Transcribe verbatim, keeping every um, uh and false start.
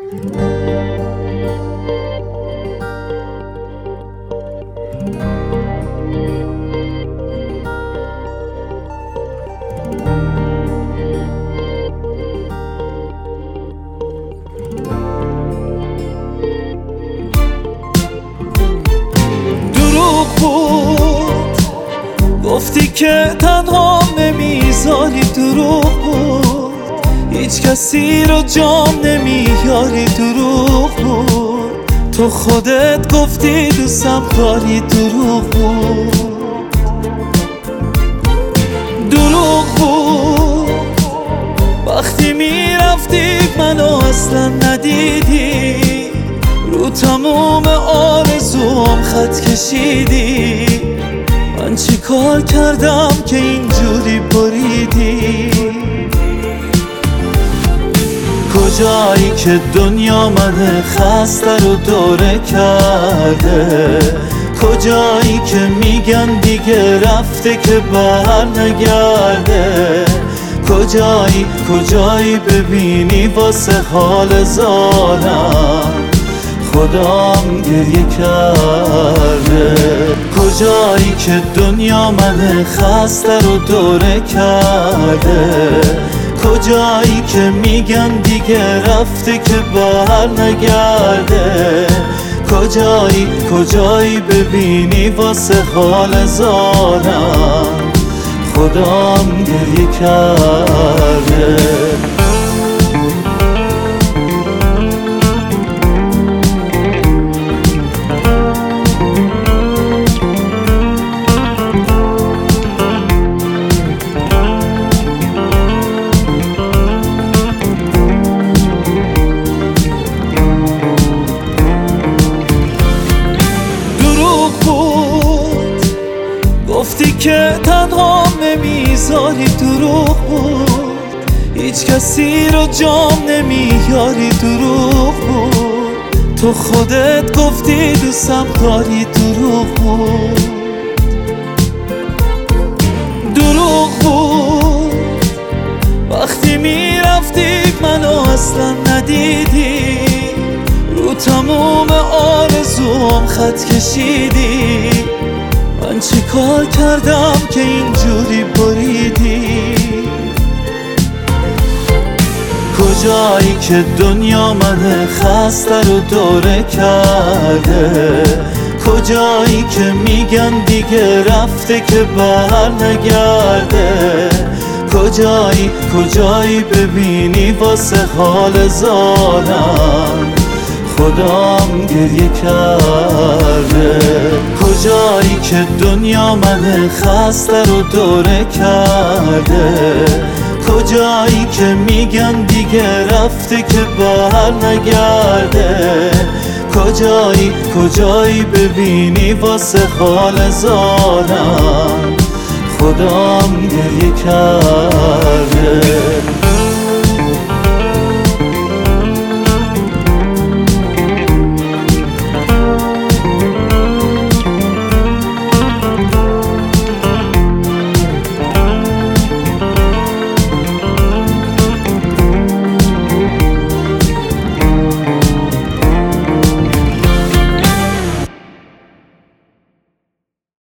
گفتی که تنها نمیذاری، دروغ بود. هیچ کسی رو جام نمیاری، دروغ بود. تو خودت گفتی دوستم داری، دروغ بود. دروغ بود وقتی میرفتی منو اصلا ندیدی، رو تموم آرزوم خط کشیدی. من چی کار کردم که اینجوری بریدی؟ کجایی که دنیا من خسته رو دوره کرده؟ کجایی که میگن دیگه رفته که بر نگرده؟ کجایی کجایی ببینی واسه حال زارم خدام گریه کرده؟ کجایی که دنیا من خسته رو دوره کرده؟ کجایی که میگن دیگه رفته که بر نگرده؟ کجایی کجایی ببینی واسه حال زارم خدام گریه کرده؟ گفتی که تنها نمیذاری، دروغ بود. هیچ کسی رو جام نمیاری، دروغ بود. تو خودت گفتی دوستم داری، دروغ بود. دروغ بود وقتی میرفتی منو اصلا ندیدی، رو تموم آرزوم خط کشیدی. من چی کار کردم که اینجوری بریدی؟ کجایی که دنیا من خسته رو دوره کرده؟ کجایی که میگن دیگه رفته که بر نگرده؟ کجایی کجایی ببینی واسه حال زارم خدام گریه کرده؟ کجایی که دنیا من خسته رو دوره کرده؟ کجایی که میگن دیگه رفته که بر نگرده؟ کجایی کجایی ببینی واسه حال زارم خدام گریه کرده؟